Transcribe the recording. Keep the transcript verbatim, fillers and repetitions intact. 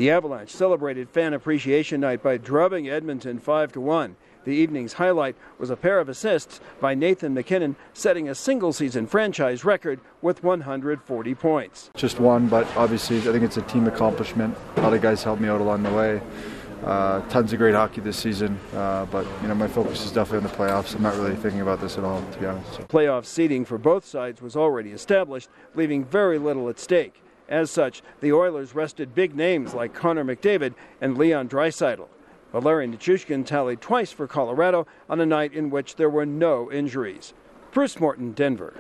The Avalanche celebrated Fan Appreciation Night by drubbing Edmonton five to one. The evening's highlight was a pair of assists by Nathan MacKinnon, setting a single-season franchise record with one hundred forty points. Just one, but obviously I think it's a team accomplishment. A lot of guys helped me out along the way. Uh, tons of great hockey this season, uh, but you know my focus is definitely on the playoffs. I'm not really thinking about this at all, to be honest. So. Playoff seeding for both sides was already established, leaving very little at stake. As such, the Oilers rested big names like Connor McDavid and Leon Draisaitl. Valeri Nichushkin tallied twice for Colorado on a night in which there were no injuries. Bruce Morton, Denver.